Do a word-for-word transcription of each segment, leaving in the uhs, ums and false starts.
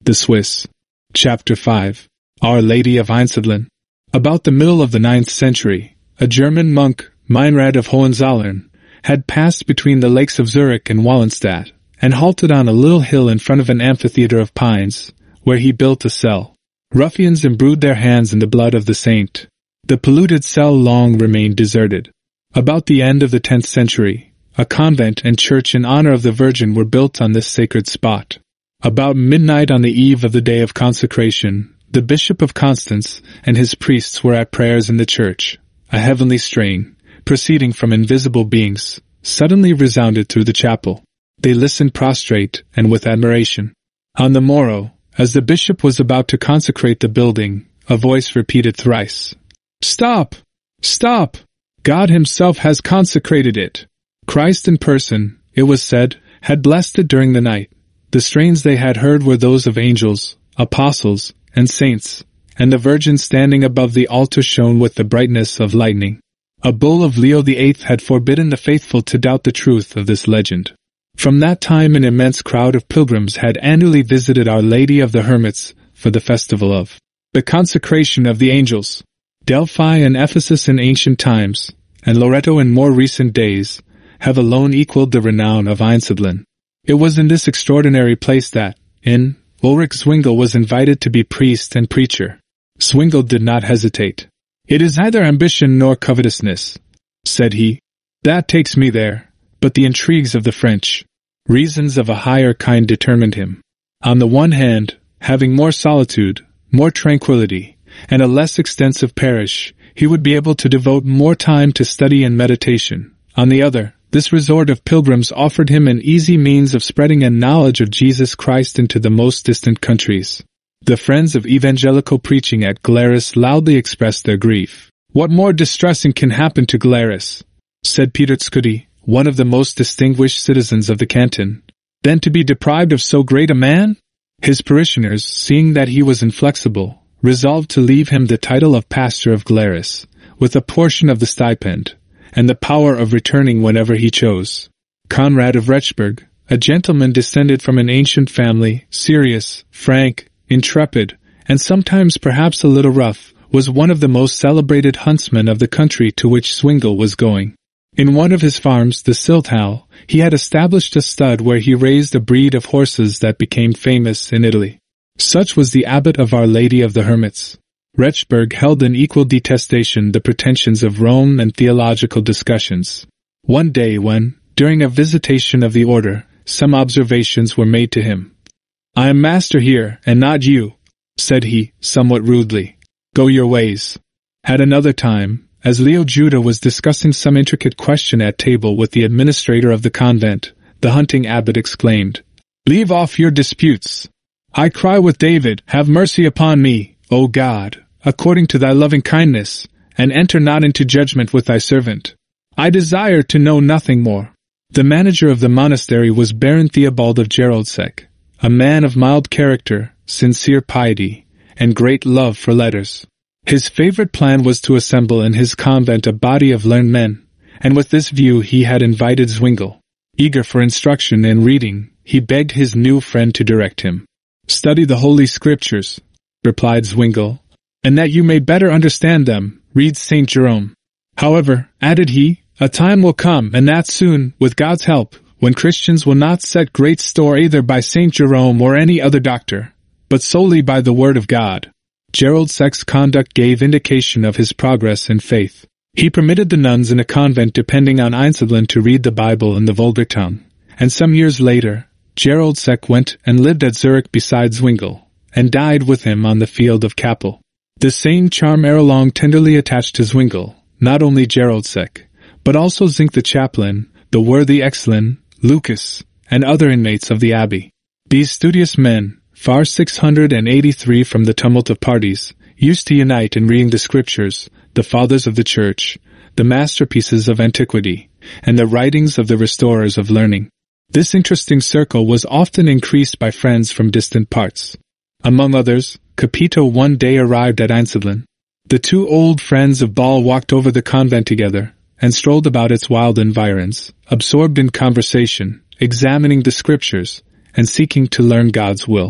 The Swiss. Chapter five. Our Lady of Einsiedeln. About the middle of the ninth century, a German monk, Meinrad of Hohenzollern, had passed between the lakes of Zurich and Wallenstadt, and halted on a little hill in front of an amphitheater of pines, where he built a cell. Ruffians imbrued their hands in the blood of the saint. The polluted cell long remained deserted. About the end of the tenth century, a convent and church in honor of the Virgin were built on this sacred spot. About midnight on the eve of the day of consecration, the Bishop of Constance and his priests were at prayers in the church. A heavenly strain, proceeding from invisible beings, suddenly resounded through the chapel. They listened prostrate and with admiration. On the morrow, as the bishop was about to consecrate the building, a voice repeated thrice, "Stop! Stop! God himself has consecrated it." Christ in person, it was said, had blessed it during the night. The strains they had heard were those of angels, apostles, and saints, and the Virgin standing above the altar shone with the brightness of lightning. A bull of Leo the Eighth had forbidden the faithful to doubt the truth of this legend. From that time an immense crowd of pilgrims had annually visited Our Lady of the Hermits for the festival of the consecration of the angels. Delphi and Ephesus in ancient times, and Loreto in more recent days, have alone equaled the renown of Einsiedeln. It was in this extraordinary place that, in, Ulrich Zwingli was invited to be priest and preacher. Zwingli did not hesitate. "It is neither ambition nor covetousness," said he, "that takes me there, but the intrigues of the French." Reasons of a higher kind determined him. On the one hand, having more solitude, more tranquility, and a less extensive parish, he would be able to devote more time to study and meditation. On the other, this resort of pilgrims offered him an easy means of spreading a knowledge of Jesus Christ into the most distant countries. The friends of evangelical preaching at Glarus loudly expressed their grief. "What more distressing can happen to Glarus," said Peter Tschudi, one of the most distinguished citizens of the canton, "than to be deprived of so great a man?" His parishioners, seeing that he was inflexible, resolved to leave him the title of pastor of Glarus, with a portion of the stipend, and the power of returning whenever he chose. Conrad of Rechberg, a gentleman descended from an ancient family, serious, frank, intrepid, and sometimes perhaps a little rough, was one of the most celebrated huntsmen of the country to which Zwingli was going. In one of his farms, the Silthau, he had established a stud where he raised a breed of horses that became famous in Italy. Such was the abbot of Our Lady of the Hermits. Rechberg held in equal detestation the pretensions of Rome and theological discussions. One day when, during a visitation of the order, some observations were made to him. "I am master here, and not you," said he, somewhat rudely. "Go your ways." At another time, as Leo Juda was discussing some intricate question at table with the administrator of the convent, the hunting abbot exclaimed, "Leave off your disputes. I cry with David, have mercy upon me, O God, according to thy loving kindness, and enter not into judgment with thy servant. I desire to know nothing more." The manager of the monastery was Baron Theobald of Geroldsek, a man of mild character, sincere piety, and great love for letters. His favorite plan was to assemble in his convent a body of learned men, and with this view he had invited Zwingli. Eager for instruction and reading, he begged his new friend to direct him. "Study the Holy Scriptures," replied Zwingli, "and that you may better understand them, read Saint Jerome. However," added he, "a time will come, and that soon, with God's help, when Christians will not set great store either by Saint Jerome or any other doctor, but solely by the Word of God." Geroldzek's conduct gave indication of his progress in faith. He permitted the nuns in a convent depending on Einsiedeln to read the Bible in the vulgar tongue, and some years later, Geroldzek went and lived at Zurich beside Zwingli, and died with him on the field of Kappel. The same charm ere long tenderly attached to Zwingli, not only Geroldzek, but also Zink the chaplain, the worthy Exlin, Lucas, and other inmates of the abbey. These studious men, far six hundred eighty-three from the tumult of parties, used to unite in reading the Scriptures, the Fathers of the Church, the masterpieces of antiquity, and the writings of the restorers of learning. This interesting circle was often increased by friends from distant parts. Among others, Capito one day arrived at Einsiedeln. The two old friends of Ball walked over the convent together, and strolled about its wild environs, absorbed in conversation, examining the Scriptures, and seeking to learn God's will.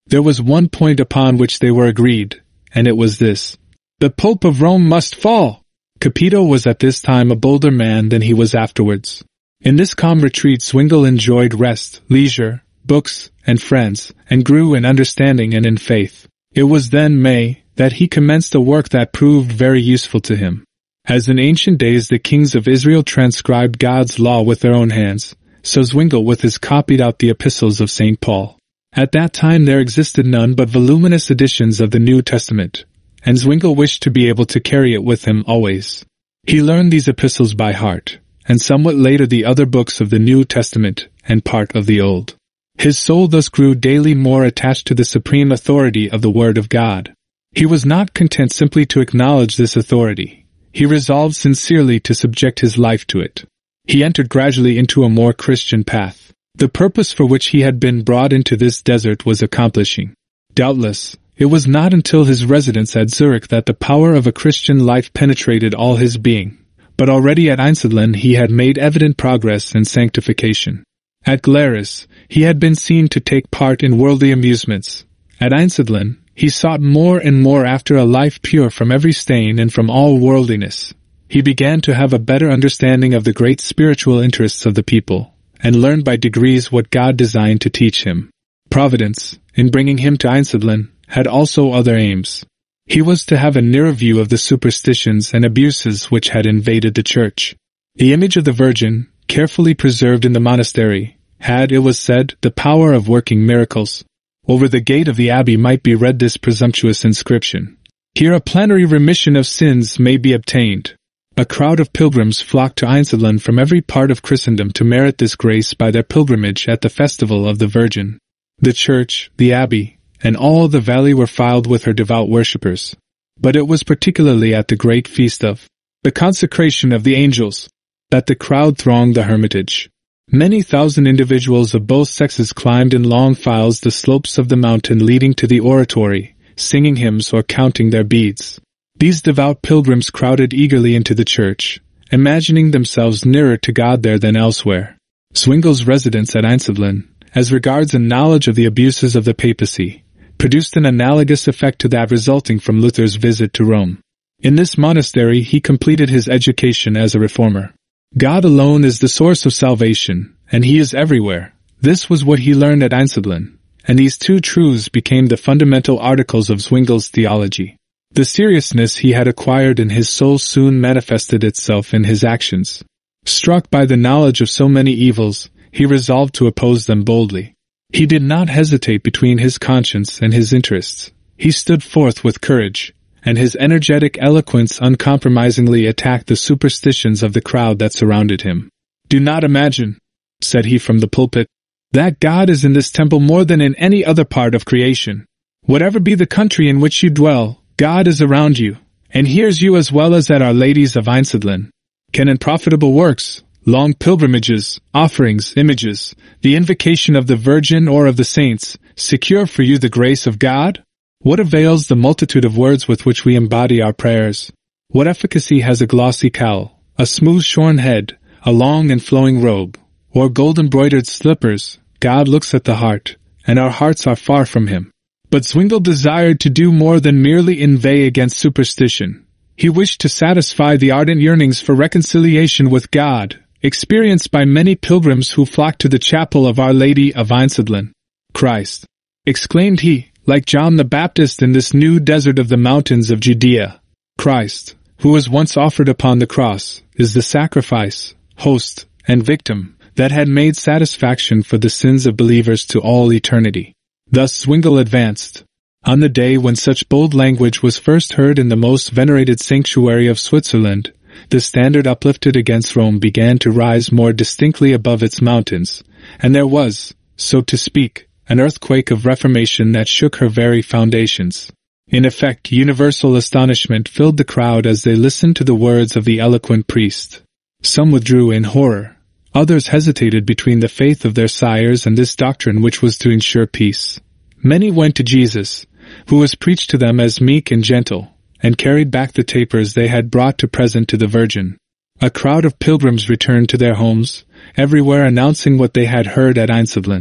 There was one point upon which they were agreed, and it was this. The Pope of Rome must fall! Capito was at this time a bolder man than he was afterwards. In this calm retreat Zwingle enjoyed rest, leisure, books, and friends, and grew in understanding and in faith. It was then May that he commenced a work that proved very useful to him. As in ancient days the kings of Israel transcribed God's law with their own hands, so Zwingle with his copied out the epistles of Saint Paul. At that time there existed none but voluminous editions of the New Testament, and Zwingle wished to be able to carry it with him always. He learned these epistles by heart, and somewhat later the other books of the New Testament and part of the Old. His soul thus grew daily more attached to the supreme authority of the Word of God. He was not content simply to acknowledge this authority. He resolved sincerely to subject his life to it. He entered gradually into a more Christian path. The purpose for which he had been brought into this desert was accomplishing. Doubtless, it was not until his residence at Zurich that the power of a Christian life penetrated all his being, but already at Einsiedeln he had made evident progress in sanctification. At Glarus, he had been seen to take part in worldly amusements. At Einsiedeln, he sought more and more after a life pure from every stain and from all worldliness. He began to have a better understanding of the great spiritual interests of the people, and learned by degrees what God designed to teach him. Providence, in bringing him to Einsiedeln, had also other aims. He was to have a nearer view of the superstitions and abuses which had invaded the church. The image of the Virgin, carefully preserved in the monastery, had, it was said, the power of working miracles. Over the gate of the abbey might be read this presumptuous inscription: "Here a plenary remission of sins may be obtained." A crowd of pilgrims flocked to Einsiedeln from every part of Christendom to merit this grace by their pilgrimage at the festival of the Virgin. The church, the abbey, and all the valley were filled with her devout worshippers. But it was particularly at the great feast of the consecration of the angels that the crowd thronged the hermitage. Many thousand individuals of both sexes climbed in long files the slopes of the mountain leading to the oratory, singing hymns or counting their beads. These devout pilgrims crowded eagerly into the church, imagining themselves nearer to God there than elsewhere. Zwingle's residence at Einsiedeln, as regards a knowledge of the abuses of the papacy, produced an analogous effect to that resulting from Luther's visit to Rome. In this monastery he completed his education as a reformer. God alone is the source of salvation, and He is everywhere. This was what he learned at Einsiedeln, and these two truths became the fundamental articles of Zwingle's theology. The seriousness he had acquired in his soul soon manifested itself in his actions. Struck by the knowledge of so many evils, he resolved to oppose them boldly. He did not hesitate between his conscience and his interests. He stood forth with courage, and his energetic eloquence uncompromisingly attacked the superstitions of the crowd that surrounded him. "Do not imagine," said he from the pulpit, "that God is in this temple more than in any other part of creation. Whatever be the country in which you dwell, God is around you, and hears you as well as at Our Ladies of Einsiedeln. Can in profitable works, long pilgrimages, offerings, images, the invocation of the Virgin or of the saints, secure for you the grace of God? What avails the multitude of words with which we embody our prayers? What efficacy has a glossy cowl, a smooth shorn head, a long and flowing robe, or gold-embroidered slippers? God looks at the heart, and our hearts are far from Him." But Zwingle desired to do more than merely inveigh against superstition. He wished to satisfy the ardent yearnings for reconciliation with God, experienced by many pilgrims who flocked to the chapel of Our Lady of Einsiedeln. "Christ," exclaimed he, like John the Baptist in this new desert of the mountains of Judea, "Christ, who was once offered upon the cross, is the sacrifice, host, and victim that had made satisfaction for the sins of believers to all eternity." Thus Zwingle advanced. On the day when such bold language was first heard in the most venerated sanctuary of Switzerland, the standard uplifted against Rome began to rise more distinctly above its mountains, and there was, so to speak, an earthquake of reformation that shook her very foundations. In effect, universal astonishment filled the crowd as they listened to the words of the eloquent priest. Some withdrew in horror. Others hesitated between the faith of their sires and this doctrine which was to ensure peace. Many went to Jesus, who was preached to them as meek and gentle, and carried back the tapers they had brought to present to the Virgin. A crowd of pilgrims returned to their homes, everywhere announcing what they had heard at Einsiedeln.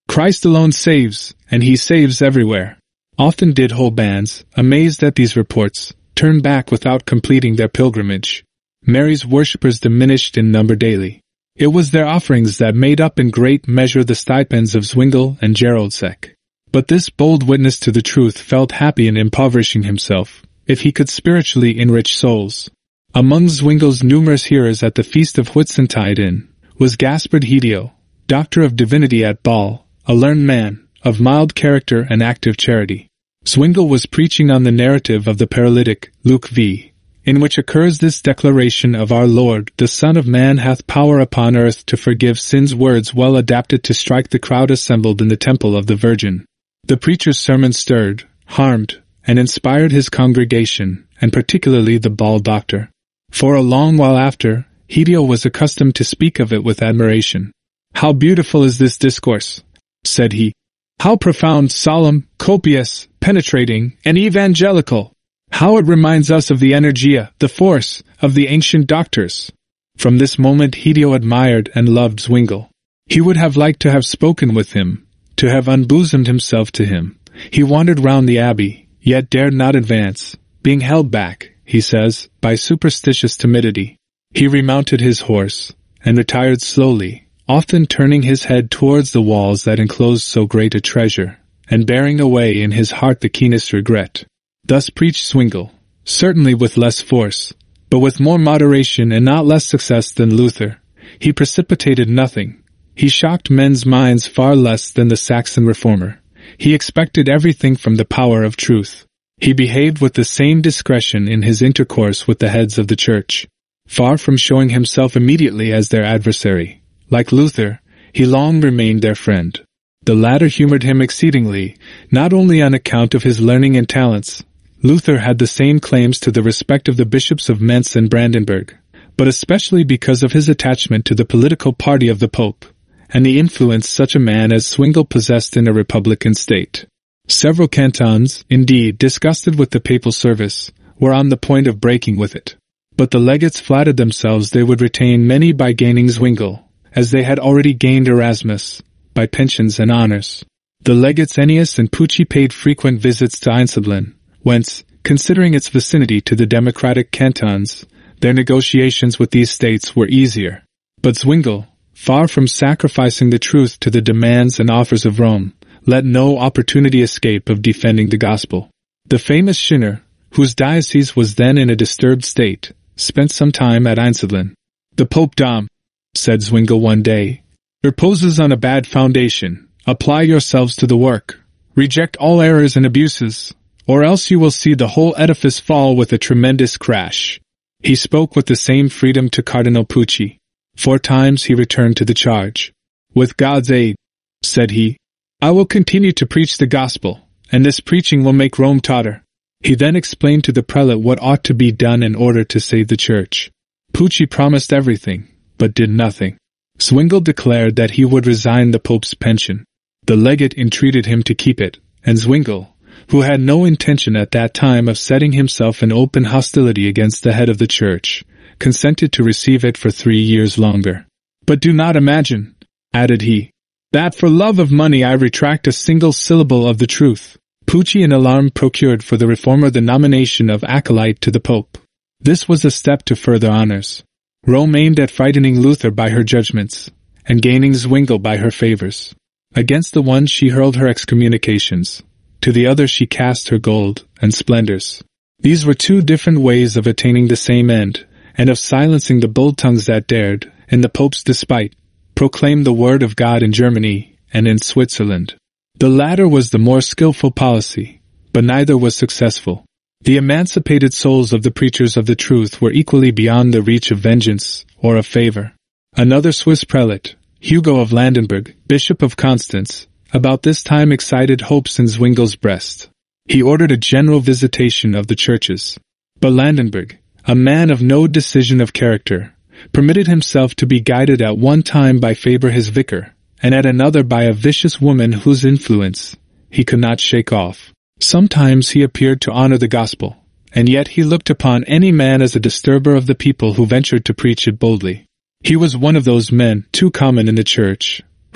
Christ alone saves, and he saves everywhere. Often did whole bands, amazed at these reports, turn back without completing their pilgrimage. Mary's worshippers diminished in number daily. It was their offerings that made up in great measure the stipends of Zwingle and Geroldsek. But this bold witness to the truth felt happy in impoverishing himself, if he could spiritually enrich souls. Among Zwingle's numerous hearers at the feast of Whitsuntide was Gaspard Hedio, doctor of divinity at Ball, a learned man, of mild character and active charity. Zwingle was preaching on the narrative of the paralytic, Luke V, in which occurs this declaration of our Lord, the Son of Man hath power upon earth to forgive sins, words well adapted to strike the crowd assembled in the temple of the Virgin. The preacher's sermon stirred, harmed, and inspired his congregation, and particularly the Ball doctor. For a long while after, Hedio was accustomed to speak of it with admiration. "How beautiful is this discourse," said he. "How profound, solemn, copious, penetrating, and evangelical! How it reminds us of the energia, the force, of the ancient doctors." From this moment Hedio admired and loved Zwingle. He would have liked to have spoken with him, to have unbosomed himself to him. He wandered round the abbey, yet dared not advance, being held back, he says, by superstitious timidity. He remounted his horse, and retired slowly, often turning his head towards the walls that enclosed so great a treasure, and bearing away in his heart the keenest regret. Thus preached Zwingle, certainly with less force, but with more moderation and not less success than Luther. He precipitated nothing. He shocked men's minds far less than the Saxon reformer. He expected everything from the power of truth. He behaved with the same discretion in his intercourse with the heads of the Church. Far from showing himself immediately as their adversary, like Luther, he long remained their friend. The latter humored him exceedingly, not only on account of his learning and talents. Luther had the same claims to the respect of the bishops of Mentz and Brandenburg, but especially because of his attachment to the political party of the Pope, and the influence such a man as Zwingle possessed in a republican state. Several cantons, indeed, disgusted with the papal service, were on the point of breaking with it. But the legates flattered themselves they would retain many by gaining Zwingle, as they had already gained Erasmus, by pensions and honors. The legates Ennius and Pucci paid frequent visits to Einsiedeln, whence, considering its vicinity to the democratic cantons, their negotiations with these states were easier. But Zwingle, far from sacrificing the truth to the demands and offers of Rome, let no opportunity escape of defending the gospel. The famous Schinner, whose diocese was then in a disturbed state, spent some time at Einsiedeln. "The Pope Dom," said Zwingle one day, "reposes on a bad foundation. Apply yourselves to the work. Reject all errors and abuses, or else you will see the whole edifice fall with a tremendous crash." He spoke with the same freedom to Cardinal Pucci. Four times he returned to the charge. "With God's aid," said he, "I will continue to preach the gospel, and this preaching will make Rome totter." He then explained to the prelate what ought to be done in order to save the church. Pucci promised everything, but did nothing. Zwingle declared that he would resign the Pope's pension. The legate entreated him to keep it, and Zwingle, who had no intention at that time of setting himself in open hostility against the head of the Church, consented to receive it for three years longer. "But do not imagine," added he, "that for love of money I retract a single syllable of the truth." Pucci in alarm procured for the reformer the nomination of acolyte to the Pope. This was a step to further honors. Rome aimed at frightening Luther by her judgments, and gaining Zwingle by her favors. Against the one she hurled her excommunications, to the other she cast her gold and splendors. These were two different ways of attaining the same end, and of silencing the bold tongues that dared, in the Pope's despite, proclaim the word of God in Germany and in Switzerland. The latter was the more skillful policy, but neither was successful. The emancipated souls of the preachers of the truth were equally beyond the reach of vengeance or of favor. Another Swiss prelate, Hugo of Landenberg, Bishop of Constance, about this time excited hopes in Zwingle's breast. He ordered a general visitation of the churches. But Landenberg, a man of no decision of character, permitted himself to be guided at one time by Faber his vicar, and at another by a vicious woman whose influence he could not shake off. Sometimes he appeared to honor the gospel, and yet he looked upon any man as a disturber of the people who ventured to preach it boldly. He was one of those men, too common in the church, who,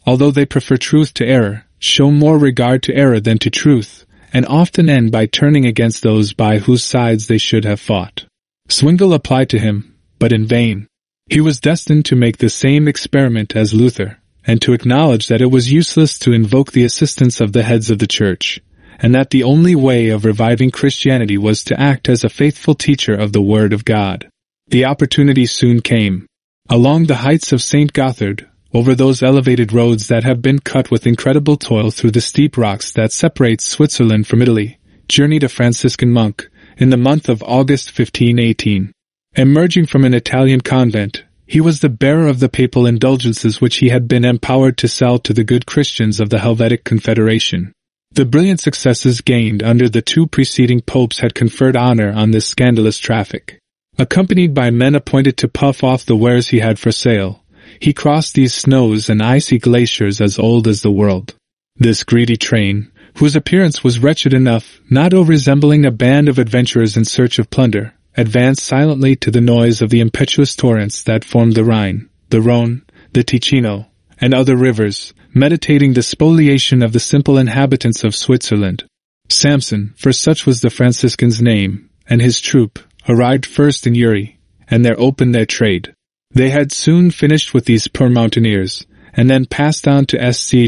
although they prefer truth to error, show more regard to error than to truth, and often end by turning against those by whose sides they should have fought. Zwingli applied to him, but in vain. He was destined to make the same experiment as Luther, and to acknowledge that it was useless to invoke the assistance of the heads of the Church, and that the only way of reviving Christianity was to act as a faithful teacher of the Word of God. The opportunity soon came. Along the heights of Saint Gothard, over those elevated roads that have been cut with incredible toil through the steep rocks that separate Switzerland from Italy, journeyed a Franciscan monk, in the month of August fifteen eighteen. Emerging from an Italian convent, he was the bearer of the papal indulgences which he had been empowered to sell to the good Christians of the Helvetic Confederation. The brilliant successes gained under the two preceding popes had conferred honor on this scandalous traffic. Accompanied by men appointed to puff off the wares he had for sale, he crossed these snows and icy glaciers as old as the world. This greedy train, whose appearance was wretched enough, not resembling a band of adventurers in search of plunder, advanced silently to the noise of the impetuous torrents that formed the Rhine, the Rhone, the Ticino, and other rivers, meditating the spoliation of the simple inhabitants of Switzerland. Samson, for such was the Franciscan's name, and his troop, arrived first in Uri, and there opened their trade. They had soon finished with these poor mountaineers, and then passed on to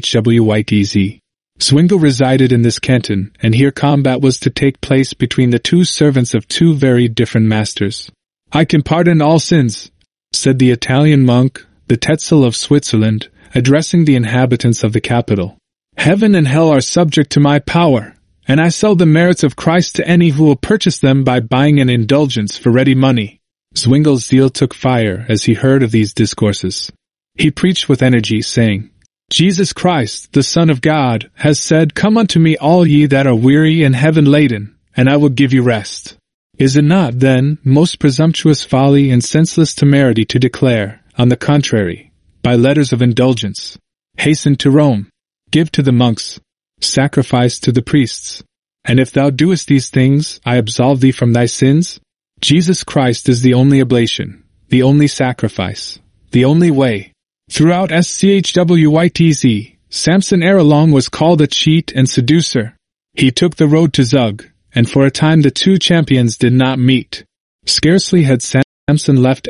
Schwytz. Zwingli resided in this canton, and here combat was to take place between the two servants of two very different masters. "I can pardon all sins," said the Italian monk, the Tetzel of Switzerland, addressing the inhabitants of the capital. "Heaven and hell are subject to my power, and I sell the merits of Christ to any who will purchase them by buying an indulgence for ready money." Zwingli's zeal took fire as he heard of these discourses. He preached with energy, saying, "Jesus Christ, the Son of God, has said, 'Come unto me all ye that are weary and heavy laden, and I will give you rest.' Is it not, then, most presumptuous folly and senseless temerity to declare, on the contrary, by letters of indulgence, 'Hasten to Rome, give to the monks, sacrifice to the priests, and if thou doest these things, I absolve thee from thy sins'? Jesus Christ is the only oblation, the only sacrifice, the only way." Throughout Schwytz, Samson ere long was called a cheat and seducer. He took the road to Zug, and for a time the two champions did not meet. Scarcely had Samson left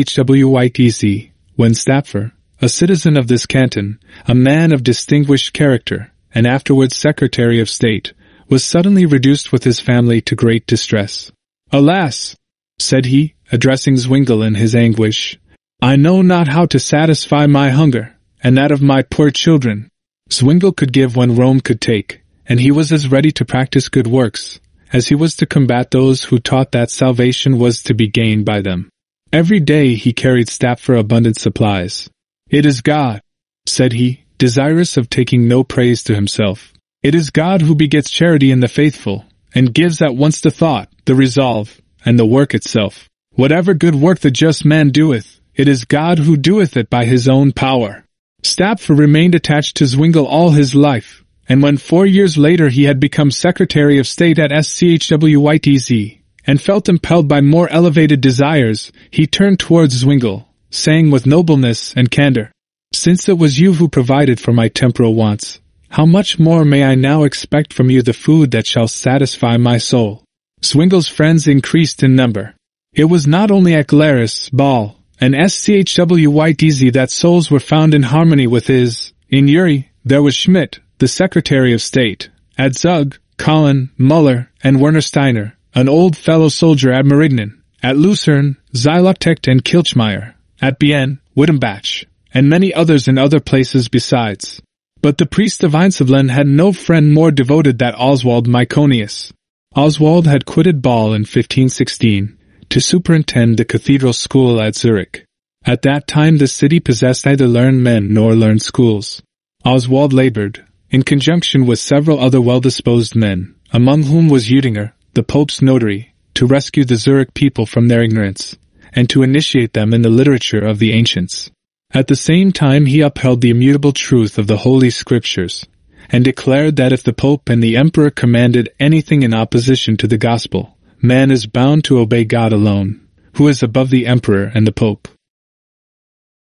Schwytz when Stapfer, a citizen of this canton, a man of distinguished character, and afterwards Secretary of State, was suddenly reduced with his family to great distress. "Alas," said he, addressing Zwingli in his anguish, "I know not how to satisfy my hunger, and that of my poor children." Zwingli could give when Rome could take, and he was as ready to practice good works, as he was to combat those who taught that salvation was to be gained by them. Every day he carried Stapfer abundant supplies. "It is God," said he, desirous of taking no praise to himself. "It is God who begets charity in the faithful, and gives at once the thought, the resolve, and the work itself. Whatever good work the just man doeth, it is God who doeth it by his own power." Stapfer remained attached to Zwingli all his life, and when four years later he had become Secretary of State at Schwytz, and felt impelled by more elevated desires, he turned towards Zwingli, saying with nobleness and candor, "Since it was you who provided for my temporal wants, how much more may I now expect from you the food that shall satisfy my soul?" Zwingli's friends increased in number. It was not only at Glarus, Ball, and Schwytz that souls were found in harmony with his. In Uri, there was Schmidt, the Secretary of State. At Zug, Colin, Muller, and Werner Steiner, an old fellow soldier at Marignan. At Lucerne, Xylotecht and Kilchmeyer. At Bienne, Wittenbach, and many others in other places besides. But the priest of Einsiedeln had no friend more devoted than Oswald Myconius. Oswald had quitted Ball in fifteen sixteen to superintend the cathedral school at Zurich. At that time the city possessed neither learned men nor learned schools. Oswald labored, in conjunction with several other well-disposed men, among whom was Uedinger, the Pope's notary, to rescue the Zurich people from their ignorance, and to initiate them in the literature of the ancients. At the same time he upheld the immutable truth of the Holy Scriptures, and declared that if the Pope and the Emperor commanded anything in opposition to the Gospel, man is bound to obey God alone, who is above the Emperor and the Pope.